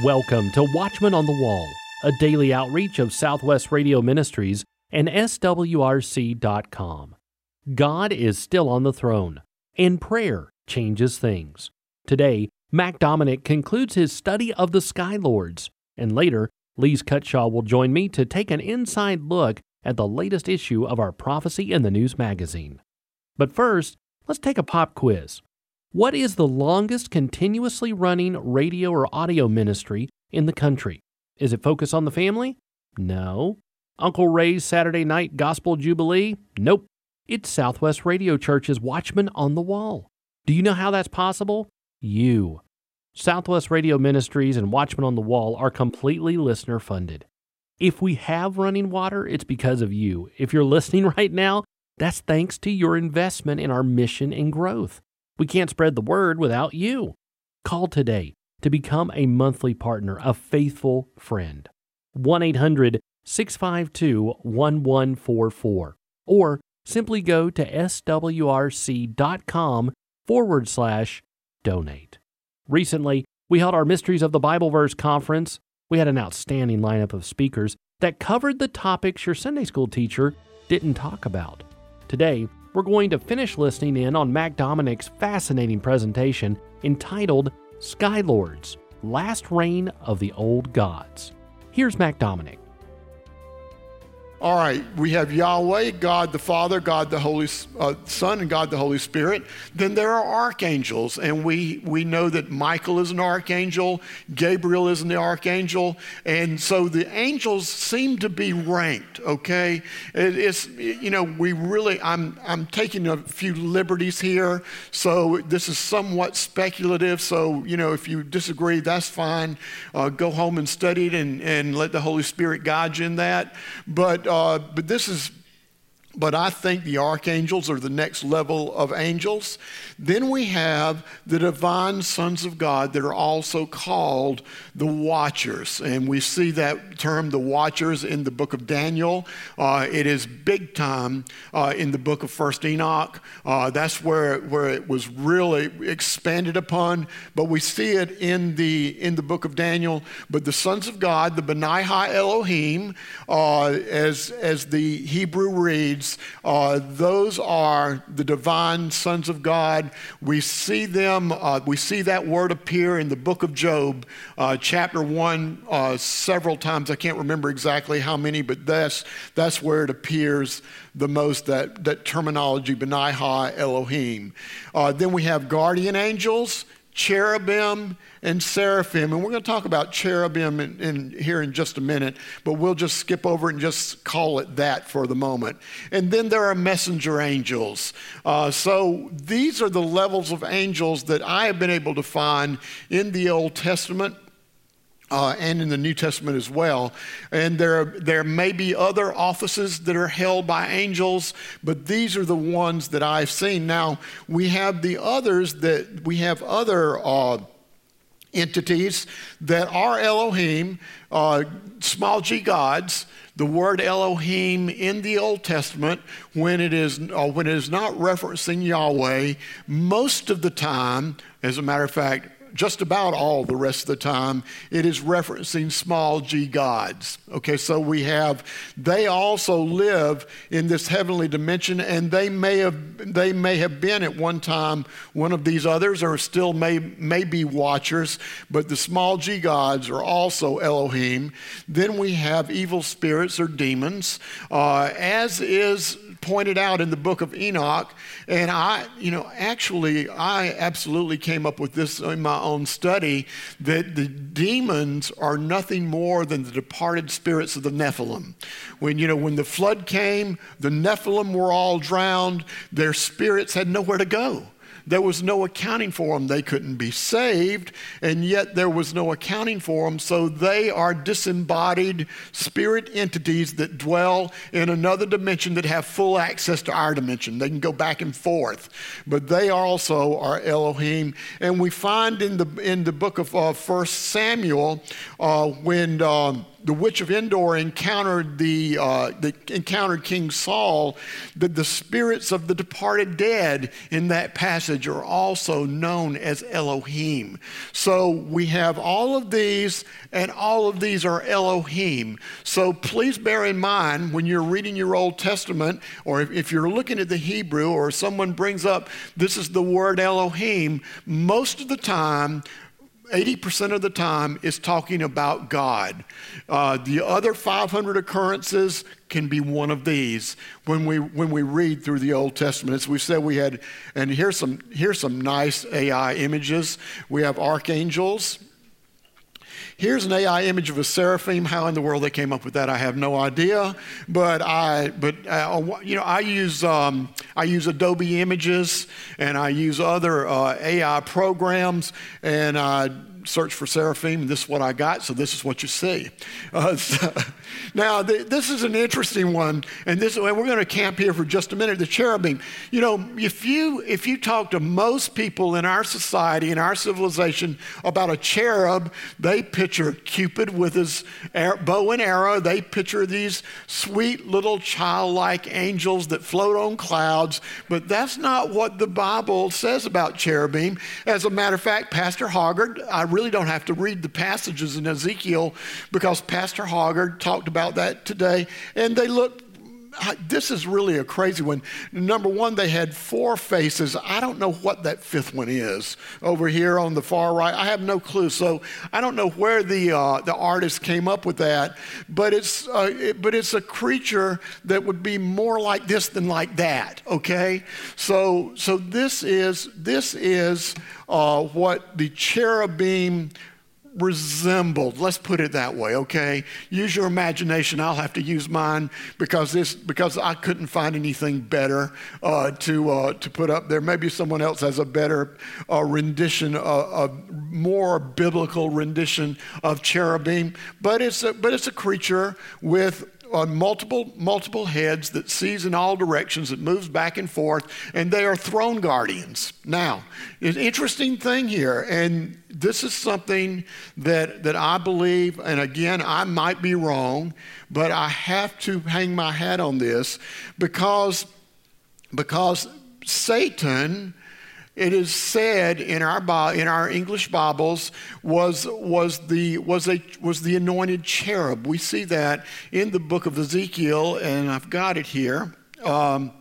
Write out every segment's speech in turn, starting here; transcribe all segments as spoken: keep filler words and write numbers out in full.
Welcome to Watchman on the Wall, a daily outreach of Southwest Radio Ministries and S W R C dot com. God is still on the throne, and prayer changes things. Today, Mac Dominic concludes his study of the Sky Lords, and later, Lise Cutshaw will join me to take an inside look at the latest issue of our Prophecy in the News magazine. But first, let's take a pop quiz. What is the longest continuously running radio or audio ministry in the country? Is it Focus on the Family? No. Uncle Ray's Saturday Night Gospel Jubilee? Nope. It's Southwest Radio Church's Watchman on the Wall. Do you know how that's possible? You. Southwest Radio Ministries and Watchman on the Wall are completely listener funded. If we have running water, it's because of you. If you're listening right now, that's thanks to your investment in our mission and growth. We can't spread the word without you. Call today to become a monthly partner, a faithful friend. one eight hundred six five two one one four four. Or simply go to swrc.com forward slash donate. Recently, we held our Mysteries of the Bible Verse conference. We had an outstanding lineup of speakers that covered the topics your Sunday school teacher didn't talk about. Today, we're going to finish listening in on Mac Dominic's fascinating presentation entitled Sky Lords, Last Reign of the Old Gods. Here's Mac Dominic. All right, we have Yahweh, God the Father, God the Holy uh, Son, and God the Holy Spirit. Then there are archangels, and we, we know that Michael is an archangel, Gabriel is an archangel, and so the angels seem to be ranked, okay? It, it's, you know, we really, I'm, I'm taking a few liberties here, so this is somewhat speculative, so, you know, if you disagree, that's fine. Uh, go home and study it and, and let the Holy Spirit guide you in that. But Uh, but this is, but I think the archangels are the next level of angels. Then we have the divine sons of God that are also called the Watchers. And we see that term, the Watchers, in the book of Daniel. Uh, it is big time uh, in the book of First Enoch. Uh, that's where, where it was really expanded upon. But we see it in the, in the book of Daniel. But the sons of God, the Benai Ha Elohim, uh, as, as the Hebrew reads, Uh, those are the divine sons of God. We see them, uh, we see that word appear in the book of Job, uh, chapter one, uh, several times. I can't remember exactly how many, but that's, that's where it appears the most, that, that terminology, Benai Ha Elohim. Uh, then we have guardian angels, cherubim, and seraphim. And we're going to talk about cherubim in, in here in just a minute, but we'll just skip over it and just call it that for the moment. And then there are messenger angels. Uh, so these are the levels of angels that I have been able to find in the Old Testament. Uh, and in the New Testament as well. And there, there may be other offices that are held by angels, but these are the ones that I've seen. Now, we have the others that, we have other uh, entities that are Elohim, uh, small g gods. The word Elohim in the Old Testament, when it is uh, when it is not referencing Yahweh, most of the time, as a matter of fact, just about all the rest of the time, it is referencing small g gods. Okay, so we have, they also live in this heavenly dimension, and they may have they may have been at one time one of these others, or still may, may be watchers, but the small g gods are also Elohim. Then we have evil spirits or demons, uh, as is pointed out in the book of Enoch. And I, you know, actually, I absolutely came up with this in my own study, that the demons are nothing more than the departed spirits of the Nephilim. When, you know, when the flood came, the Nephilim were all drowned. Their spirits had nowhere to go. There was no accounting for them. They couldn't be saved, and yet there was no accounting for them. So they are disembodied spirit entities that dwell in another dimension that have full access to our dimension. They can go back and forth, but they also are Elohim. And we find in the in the book of uh, First Samuel uh, when. Um, the witch of Endor encountered the, uh, the encountered King Saul, that the spirits of the departed dead in that passage are also known as Elohim. So we have all of these, and all of these are Elohim. So please bear in mind when you're reading your Old Testament, or if, if you're looking at the Hebrew, or someone brings up this is the word Elohim, most of the time, eighty percent of the time is talking about God. Uh, the other five hundred occurrences can be one of these when we when we read through the Old Testament. As we said, we had, and here's some here's some nice A I images. We have archangels. Here's an A I image of a seraphim. How in the world they came up with that, I have no idea. But I, but uh, you know, I use um, I use Adobe Images, and I use other uh, A I programs, and I search for seraphim, and this is what I got. So this is what you see. Uh, so, now th- this is an interesting one, and this and we're going to camp here for just a minute. The cherubim. You know, if you if you talk to most people in our society, in our civilization, about a cherub, they picture Cupid with his air, bow and arrow. They picture these sweet little childlike angels that float on clouds. But that's not what the Bible says about cherubim. As a matter of fact, Pastor Hoggard, I really don't have to read the passages in Ezekiel because Pastor Hoggard talked about that today, and they look. This is really a crazy one. Number one, they had four faces. I don't know what that fifth one is over here on the far right. I have no clue. So I don't know where the uh, the artist came up with that. But it's uh, it, but it's a creature that would be more like this than like that. Okay. So so this is this is uh, what the cherubim resembled. Let's put it that way, okay? Use your imagination. I'll have to use mine because this because I couldn't find anything better uh, to uh, to put up there. Maybe someone else has a better uh, rendition, a, a more biblical rendition of cherubim. But it's a, but it's a creature with Uh, multiple multiple heads that sees in all directions, that moves back and forth, and they are throne guardians. Now, an interesting thing here, and this is something that that I believe, and again, I might be wrong, but I have to hang my hat on this because because Satan, it is said in our in our English Bibles, was was the was a was the anointed cherub. We see that in the book of Ezekiel, and I've got it here. Um,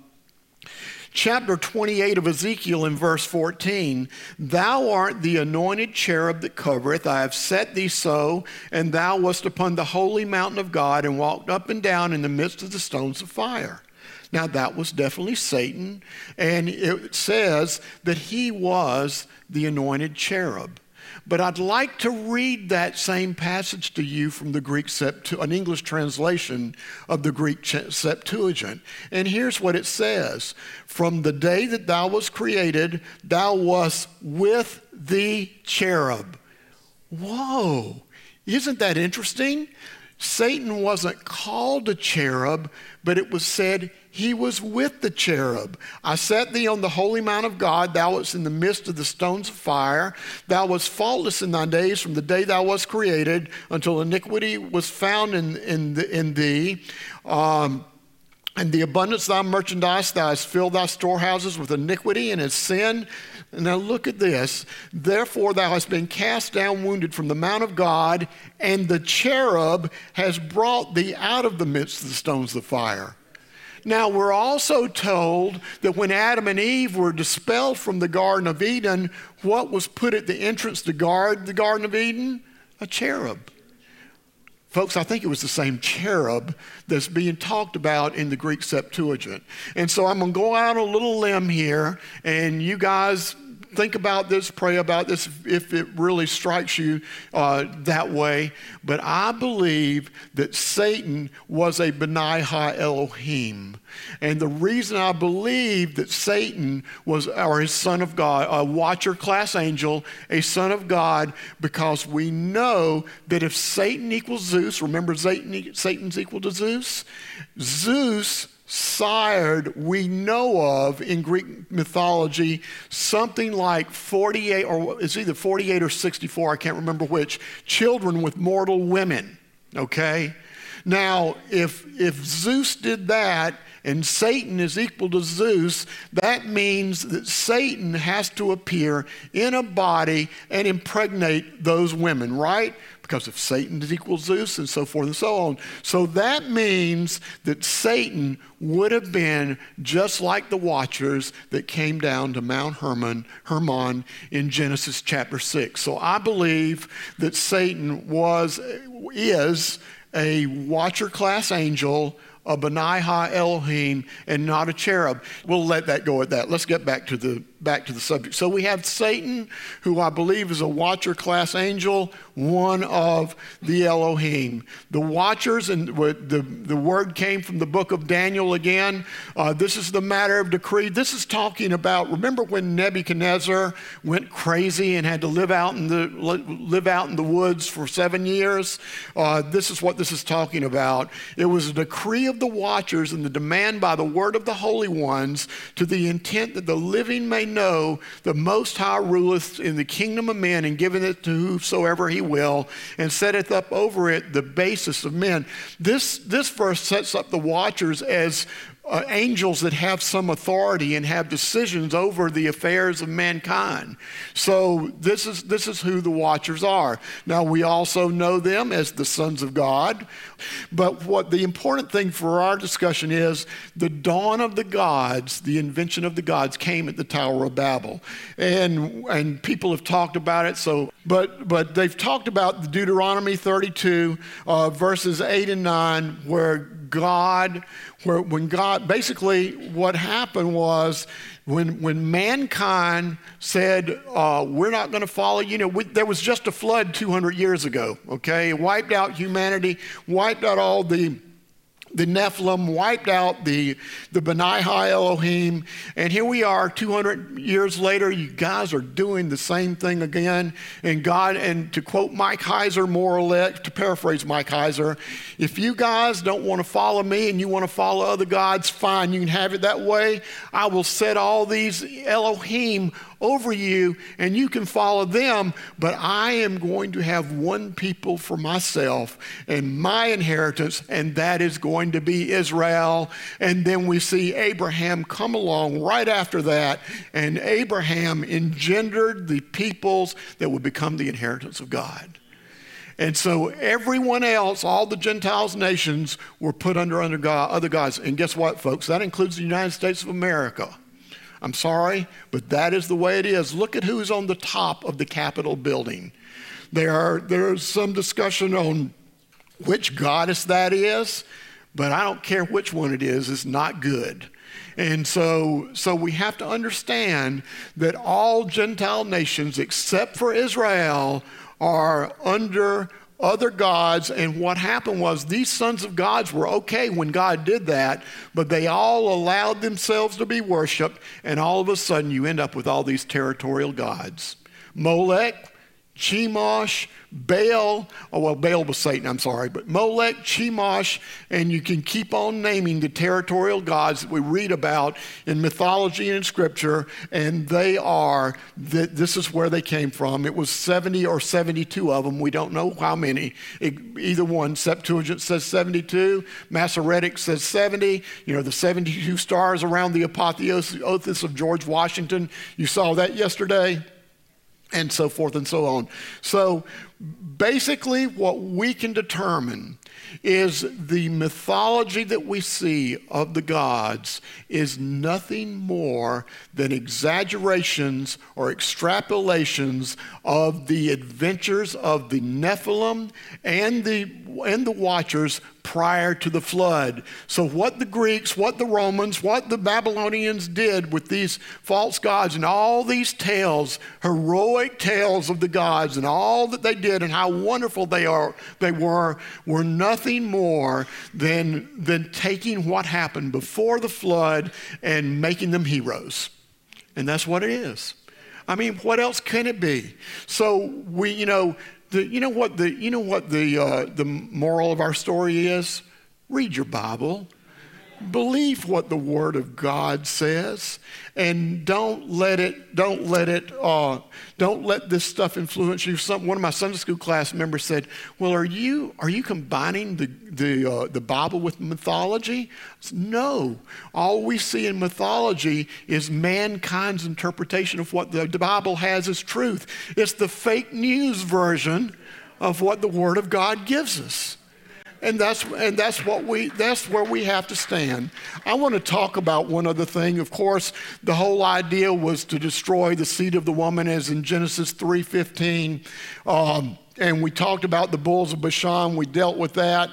chapter twenty-eight of Ezekiel, in verse fourteen, "Thou art the anointed cherub that covereth. I have set thee so, and thou wast upon the holy mountain of God, and walked up and down in the midst of the stones of fire." Now, that was definitely Satan, and it says that he was the anointed cherub. But I'd like to read that same passage to you from the Greek Septu- an English translation of the Greek Septuagint. And here's what it says: "From the day that thou wast created, thou wast with the cherub." Whoa, isn't that interesting? Satan wasn't called a cherub, but it was said he was with the cherub. "I set thee on the holy mount of God. Thou wast in the midst of the stones of fire. Thou wast faultless in thy days from the day thou wast created until iniquity was found in, in, the, in thee. Um, and the abundance of thy merchandise, thou hast filled thy storehouses with iniquity and has sin." Now look at this. "Therefore thou hast been cast down wounded from the mount of God, and the cherub has brought thee out of the midst of the stones of fire." Now, we're also told that when Adam and Eve were dispelled from the Garden of Eden, what was put at the entrance to guard the Garden of Eden? A cherub. Folks, I think it was the same cherub that's being talked about in the Greek Septuagint. And so I'm going to go out on a little limb here, and you guys think about this, pray about this if it really strikes you uh, that way. But I believe that Satan was a B'nai Ha-Elohim. And the reason I believe that Satan was, or his son of God, a watcher class angel, a son of God, because we know that if Satan equals Zeus, remember Satan, Satan's equal to Zeus? Zeus sired, we know of in Greek mythology, something like forty-eight, or it's either forty-eight or sixty-four, I can't remember which, children with mortal women. Okay? Now, if, if Zeus did that and Satan is equal to Zeus, that means that Satan has to appear in a body and impregnate those women, right? Because if Satan is equal to Zeus and so forth and so on. So that means that Satan would have been just like the Watchers that came down to Mount Hermon, Hermon in Genesis chapter six. So I believe that Satan was, is a Watcher class angel, a Benaiah Elohim, and not a cherub. We'll let that go at that. Let's get back to the back to the subject. So we have Satan, who I believe is a Watcher class angel, one of the Elohim. The Watchers, and the, the word came from the book of Daniel again. Uh, this is the matter of decree. This is talking about, remember when Nebuchadnezzar went crazy and had to live out in the live out in the woods for seven years? Uh, this is what this is talking about. It was a decree of the Watchers and the demand by the word of the holy ones, to the intent that the living may know the Most High ruleth in the kingdom of men, and giveth it to whosoever he will, and setteth up over it the basis of men. This, this verse sets up the Watchers as Uh, angels that have some authority and have decisions over the affairs of mankind. So this is this is who the Watchers are. Now we also know them as the sons of God. But what the important thing for our discussion is, the dawn of the gods, the invention of the gods, came at the Tower of Babel. And and people have talked about it. So but but they've talked about the Deuteronomy thirty-two, uh, verses eight and nine, where God, where when God, basically what happened was when when mankind said, uh, we're not going to follow, you know, we, there was just a flood two hundred years ago, okay? It wiped out humanity, wiped out all the The Nephilim, wiped out the, the Benaiah Elohim, and here we are two hundred years later. You guys are doing the same thing again. And God, and to quote Mike Heiser, more or less, to paraphrase Mike Heiser, if you guys don't want to follow me and you want to follow other gods, fine, you can have it that way. I will set all these Elohim over you and you can follow them, but I am going to have one people for myself and my inheritance, and that is going to be Israel. And then we see Abraham come along right after that, and Abraham engendered the peoples that would become the inheritance of God. And so everyone else, all the Gentiles nations, were put under, under God, other gods. And guess what, folks? That includes the United States of America. I'm sorry, but that is the way it is. Look at who's on the top of the Capitol building. There are, there's some discussion on which goddess that is, but I don't care which one it is, it's not good. And so, so we have to understand that all Gentile nations, except for Israel, are under other gods. And what happened was, these sons of gods were okay when God did that, but they all allowed themselves to be worshiped, and all of a sudden you end up with all these territorial gods. Molech, Chemosh, Baal, oh well, Baal was Satan, I'm sorry, but Molech, Chemosh, and you can keep on naming the territorial gods that we read about in mythology and in scripture, and they are, th- this is where they came from. It was seventy or seventy-two of them. We don't know how many. It, either one. Septuagint says seventy-two, Masoretic says seventy. You know, the seventy-two stars around the apotheosis of George Washington. You saw that yesterday. And so forth and so on. So basically what we can determine is the mythology that we see of the gods is nothing more than exaggerations or extrapolations of the adventures of the Nephilim and the, and the Watchers prior to the flood. So what the Greeks, what the Romans, what the Babylonians did with these false gods and all these tales, heroic tales of the gods and all that they did and how wonderful they are, they were, were nothing more than, than taking what happened before the flood and making them heroes. And that's what it is. I mean, what else can it be? So we, you know, The, you know what the you know what the uh, the moral of our story is? Read your Bible. Believe what the Word of God says, and don't let it, don't let it, uh, don't let this stuff influence you. Some, one of my Sunday school class members said, "Well, are you are you combining the the uh, the Bible with mythology?" I said, no, all we see in mythology is mankind's interpretation of what the, the Bible has as truth. It's the fake news version of what the Word of God gives us. And that's and that's what we that's where we have to stand. I want to talk about one other thing. Of course, the whole idea was to destroy the seed of the woman, as in Genesis three fifteen. Um, and we talked about the bulls of Bashan. We dealt with that.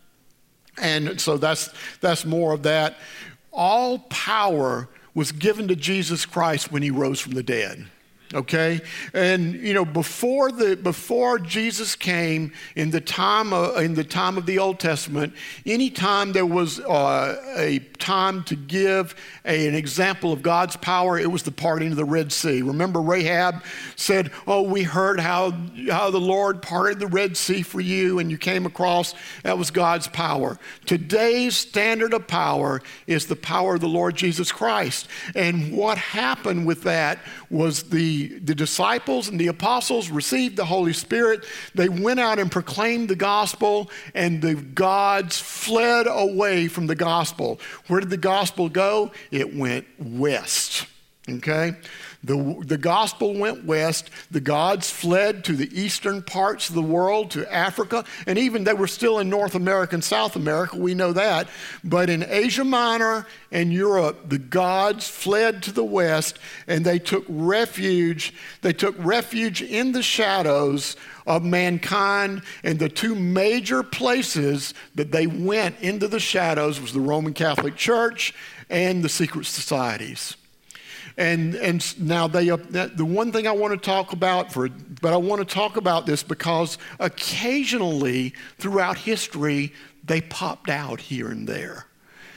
And so that's that's more of that. All power was given to Jesus Christ when he rose from the dead. Okay, and you know, before the before Jesus came, in the time of, in the time of the Old Testament, anytime there was uh, a time to give a, an example of God's power, it was the parting of the Red Sea. Remember, Rahab said, "Oh, we heard how how the Lord parted the Red Sea for you, and you came across." That was God's power. Today's standard of power is the power of the Lord Jesus Christ, and what happened with that was the The disciples and the apostles received the Holy Spirit. They went out and proclaimed the gospel, and the gods fled away from the gospel. Where did the gospel go? It went west. Okay? The, the gospel went west. The gods fled to the eastern parts of the world, to Africa, and even they were still in North America and South America, we know that. But in Asia Minor and Europe, the gods fled to the west, and they took refuge. They took refuge in the shadows of mankind, and the two major places that they went into the shadows was the Roman Catholic Church and the secret societies. And and now they uh, the one thing I want to talk about for, but I want to talk about this because occasionally throughout history they popped out here and there.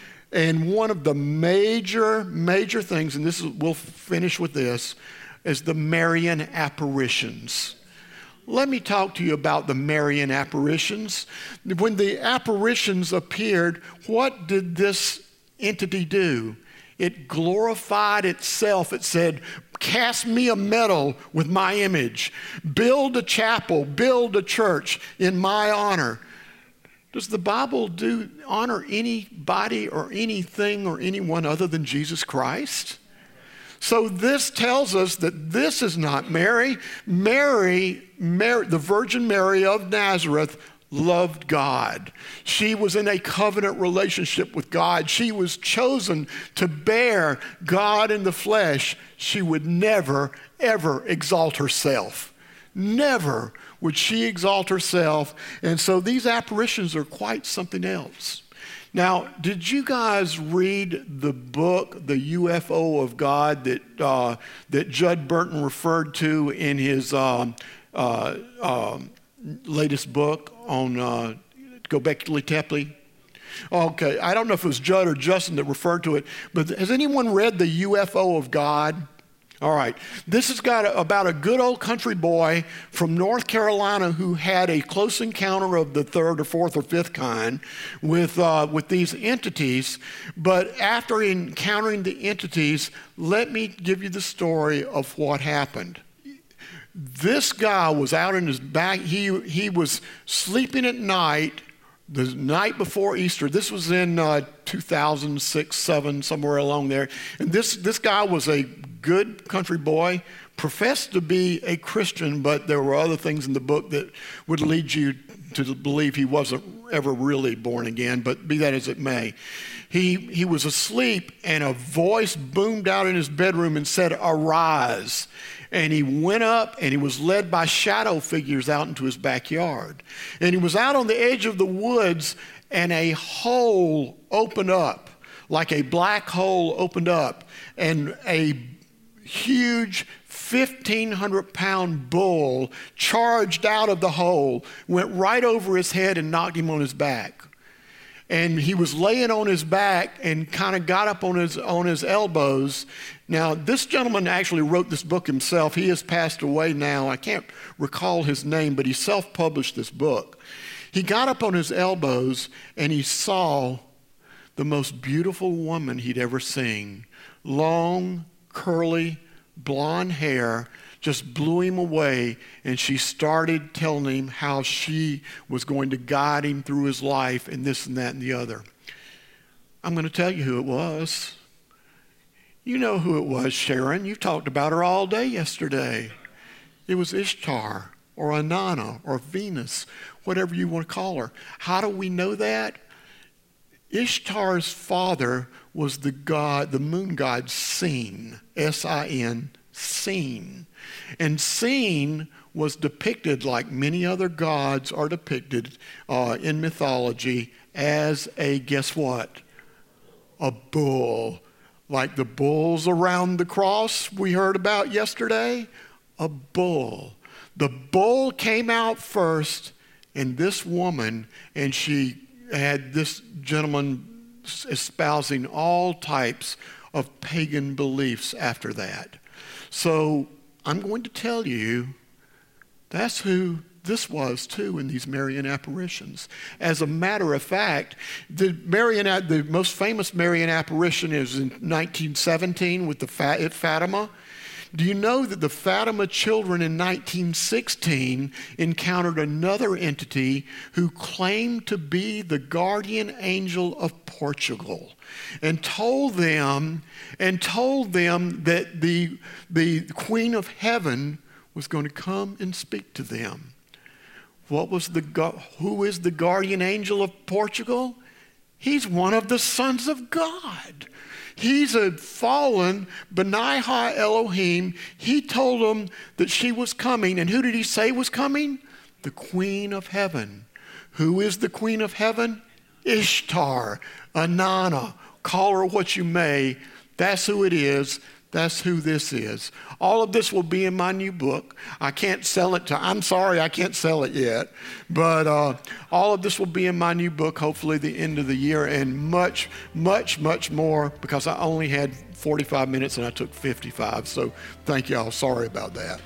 And one of the major major things, and this is, we'll finish with this, is the Marian apparitions. Let me talk to you about the Marian apparitions. When the apparitions appeared, what did this entity do? It glorified itself. It said, "Cast me a medal with my image. Build a chapel, build a church in my honor." Does the Bible do honor anybody or anything or anyone other than Jesus Christ? So this tells us that this is not Mary. Mary, Mary, the Virgin Mary of Nazareth, loved God. She was in a covenant relationship with God. She was chosen to bear God in the flesh. She would never, ever exalt herself. Never would she exalt herself. And so these apparitions are quite something else. Now, did you guys read the book, The U F O of God, that uh, that Judd Burton referred to in his um, uh, um, latest book on uh, Göbekli Tepe? Okay, I don't know if it was Judd or Justin that referred to it, but has anyone read The U F O of God? All right, this has got a, about a good old country boy from North Carolina who had a close encounter of the third or fourth or fifth kind with, uh, with these entities. But after encountering the entities, let me give you the story of what happened. This guy was out in his back. He, he was sleeping at night, the night before Easter. This was in uh, two thousand six, seven, somewhere along there. And this, this guy was a good country boy, professed to be a Christian, but there were other things in the book that would lead you to believe he wasn't ever really born again, but be that as it may. He, he was asleep, and a voice boomed out in his bedroom and said, "Arise." And he went up, and he was led by shadow figures out into his backyard. And he was out on the edge of the woods, and a hole opened up, like a black hole opened up, and a huge fifteen hundred pound bull charged out of the hole, went right over his head and knocked him on his back. And he was laying on his back and kind of got up on his on his elbows. Now, this gentleman actually wrote this book himself. He has passed away now. I can't recall his name, but he self-published this book. He got up on his elbows and he saw the most beautiful woman he'd ever seen. Long, curly, blonde hair just blew him away, and she started telling him how she was going to guide him through his life and this and that and the other. I'm going to tell you who it was. You know who it was, Sharon. You talked about her all day yesterday. It was Ishtar or Inanna or Venus, whatever you want to call her. How do we know that? Ishtar's father was the god, the moon god Sin, S I N, Sin. And Sin was depicted, like many other gods are depicted uh, in mythology, as a, guess what? A bull. Like the bulls around the cross we heard about yesterday. A bull. The bull came out first, and this woman, and she had this gentleman espousing all types of pagan beliefs after that. So I'm going to tell you that's who this was too in these Marian apparitions. As a matter of fact, the Marian, the most famous Marian apparition is in nineteen seventeen with the Fat, at Fatima. Do you know that the Fatima children in nineteen sixteen encountered another entity who claimed to be the guardian angel of Portugal, and told them and told them that the the Queen of Heaven was going to come and speak to them. What was the who is the guardian angel of Portugal? He's one of the sons of God. He's a fallen Benai Ha Elohim. He told them that she was coming. And who did he say was coming? The Queen of Heaven. Who is the Queen of Heaven? Ishtar, Inanna. Call her what you may. That's who it is. That's who this is. All of this will be in my new book. I can't sell it to, I'm sorry, I can't sell it yet. But uh, all of this will be in my new book, hopefully the end of the year, and much, much, much more, because I only had forty-five minutes and I took fifty-five. So thank y'all. Sorry about that.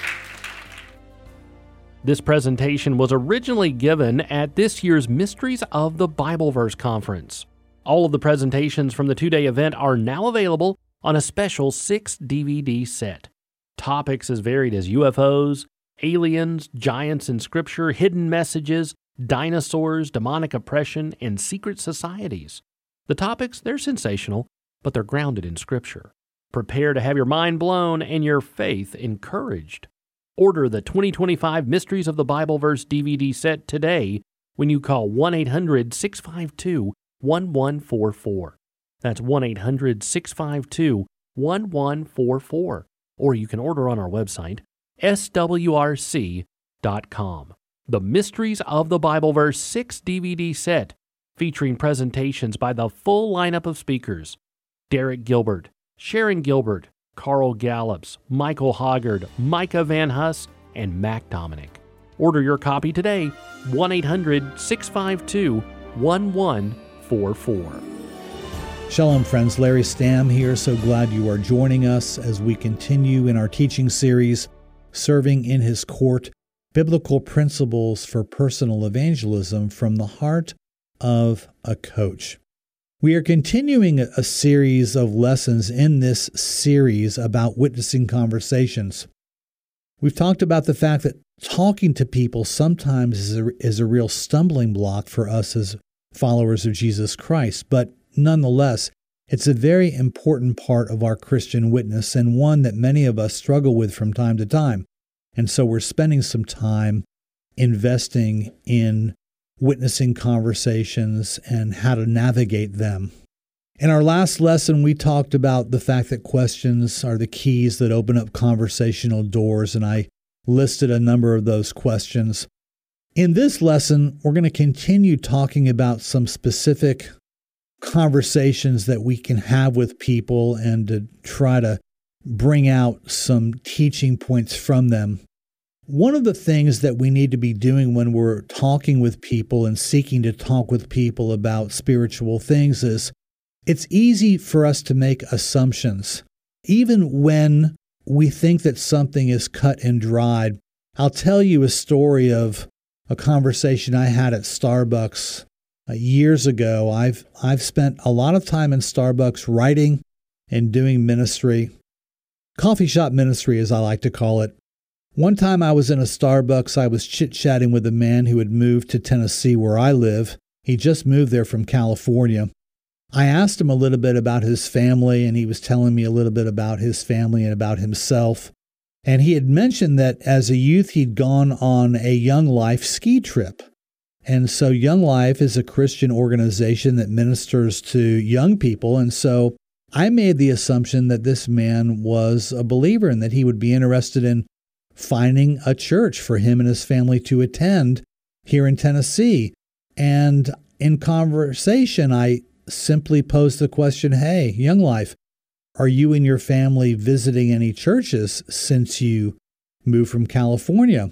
This presentation was originally given at this year's Mysteries of the Bible Verse Conference. All of the presentations from the two-day event are now available on a special six D V D set. Topics as varied as U F Os, aliens, giants in Scripture, hidden messages, dinosaurs, demonic oppression, and secret societies. The topics, they're sensational, but they're grounded in Scripture. Prepare to have your mind blown and your faith encouraged. Order the twenty twenty-five Mysteries of the Bible Verse D V D set today when you call one eight hundred, six five two, one one four four. That's one eight hundred, six five two, one one four four. Or you can order on our website, S W R C dot com. The Mysteries of the Bible Verse six D V D set, featuring presentations by the full lineup of speakers: Derek Gilbert, Sharon Gilbert, Carl Gallups, Michael Hoggard, Micah Van Huss, and Mac Dominic. Order your copy today, one eight hundred, six five two, one one four four. Shalom, friends. Larry Stamm here. So glad you are joining us as we continue in our teaching series, Serving in His Court, Biblical Principles for Personal Evangelism from the Heart of a Coach. We are continuing a series of lessons in this series about witnessing conversations. We've talked about the fact that talking to people sometimes is a, is a real stumbling block for us as followers of Jesus Christ, but nonetheless, it's a very important part of our Christian witness and one that many of us struggle with from time to time. And so we're spending some time investing in witnessing conversations and how to navigate them. In our last lesson, we talked about the fact that questions are the keys that open up conversational doors, and I listed a number of those questions. In this lesson, we're going to continue talking about some specific conversations that we can have with people and to try to bring out some teaching points from them. One of the things that we need to be doing when we're talking with people and seeking to talk with people about spiritual things is it's easy for us to make assumptions. Even when we think that something is cut and dried, I'll tell you a story of a conversation I had at Starbucks uh, years ago, I've I've spent a lot of time in Starbucks writing and doing ministry, coffee shop ministry as I like to call it. One time I was in a Starbucks, I was chit-chatting with a man who had moved to Tennessee where I live. He just moved there from California. I asked him a little bit about his family, and he was telling me a little bit about his family and about himself. And he had mentioned that as a youth, he'd gone on a Young Life ski trip. And so Young Life is a Christian organization that ministers to young people. And so I made the assumption that this man was a believer and that he would be interested in finding a church for him and his family to attend here in Tennessee. And in conversation, I simply posed the question, hey, Young Life, are you and your family visiting any churches since you moved from California?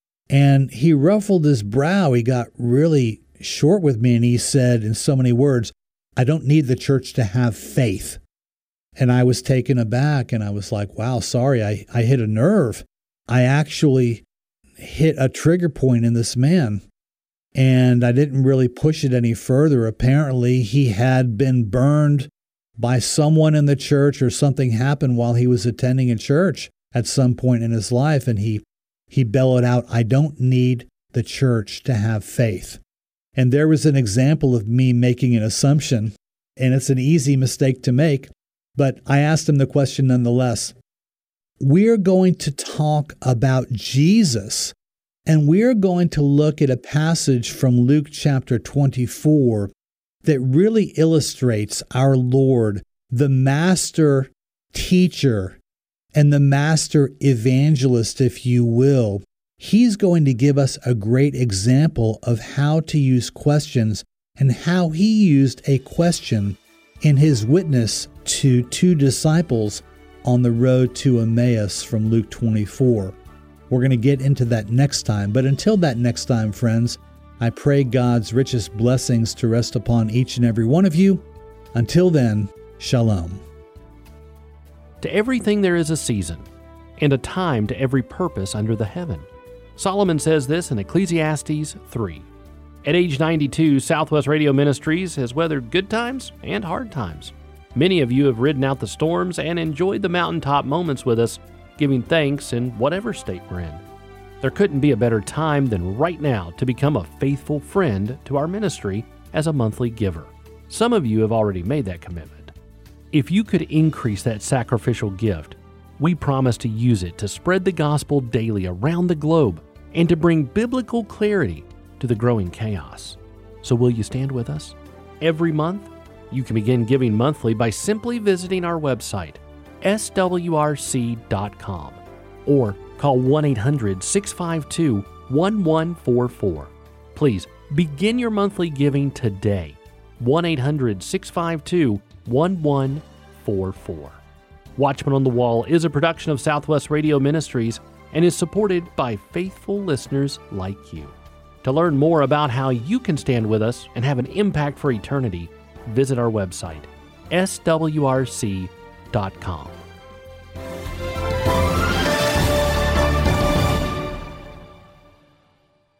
And he ruffled his brow. He got really short with me, and he said in so many words, I don't need the church to have faith. And I was taken aback, and I was like, wow, sorry, I, I hit a nerve. I actually hit a trigger point in this man, and I didn't really push it any further. Apparently, he had been burned by someone in the church, or something happened while he was attending a church at some point in his life, and he, he bellowed out, I don't need the church to have faith. And there was an example of me making an assumption, and it's an easy mistake to make, but I asked him the question nonetheless. We're going to talk about Jesus, and we're going to look at a passage from Luke chapter twenty-four that really illustrates our Lord, the master teacher and the master evangelist, if you will. He's going to give us a great example of how to use questions and how he used a question in his witness to two disciples on the road to Emmaus from Luke twenty-four. We're going to get into that next time. But until that next time, friends, I pray God's richest blessings to rest upon each and every one of you. Until then, shalom. To everything there is a season, and a time to every purpose under the heaven. Solomon says this in Ecclesiastes three. At age ninety-two, Southwest Radio Ministries has weathered good times and hard times. Many of you have ridden out the storms and enjoyed the mountaintop moments with us, giving thanks in whatever state we're in. There couldn't be a better time than right now to become a faithful friend to our ministry as a monthly giver. Some of you have already made that commitment. If you could increase that sacrificial gift, we promise to use it to spread the gospel daily around the globe and to bring biblical clarity to the growing chaos. So will you stand with us? Every month, you can begin giving monthly by simply visiting our website, S W R C dot com, or call one eight hundred, six five two, one one four four. Please begin your monthly giving today. one eight hundred, six five two, one one four four. Watchman on the Wall is a production of Southwest Radio Ministries and is supported by faithful listeners like you. To learn more about how you can stand with us and have an impact for eternity, visit our website, S W R C dot com.